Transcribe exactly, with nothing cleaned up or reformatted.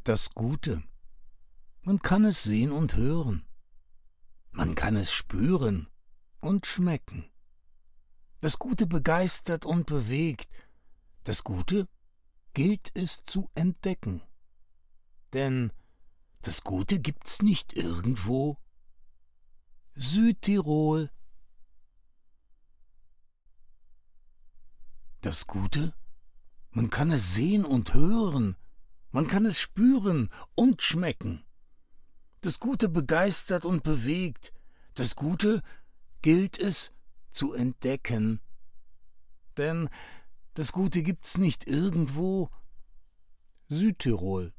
Das Gute. Man kann es sehen und hören. Man kann es spüren und schmecken. Das Gute begeistert und bewegt. Das Gute gilt es zu entdecken. Denn das Gute gibt's nicht irgendwo. Südtirol. Das Gute? Man kann es sehen und hören. Man kann es spüren und schmecken. Das Gute begeistert und bewegt. Das Gute gilt es zu entdecken. Denn das Gute gibt's nicht irgendwo. Südtirol.